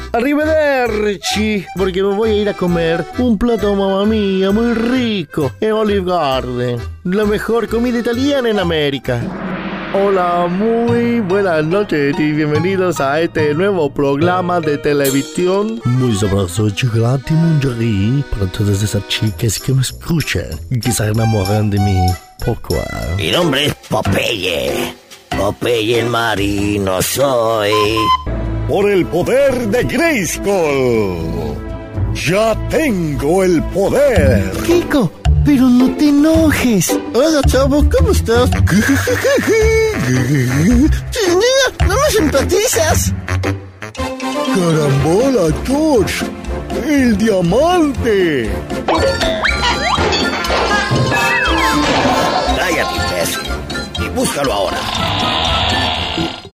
Arrivederci, porque me voy a ir a comer un plato mamma mía muy rico en Olive Garden, la mejor comida italiana en América. Hola, muy buenas noches y bienvenidos a este nuevo programa de televisión. Muy sabroso chocolate Mongerie para todas esas chicas que me escuchan y que se enamoran de mí. Poco. Mi nombre es Popeye. Popeye el marino soy. Por el poder de Grayskull. Ya tengo el poder. Kiko, pero no te enojes. Hola, chavo, ¿cómo estás? Niña, no me simpatizas. ¡Carambola, George! ¡El diamante! Cállate, imbécil. Y búscalo ahora.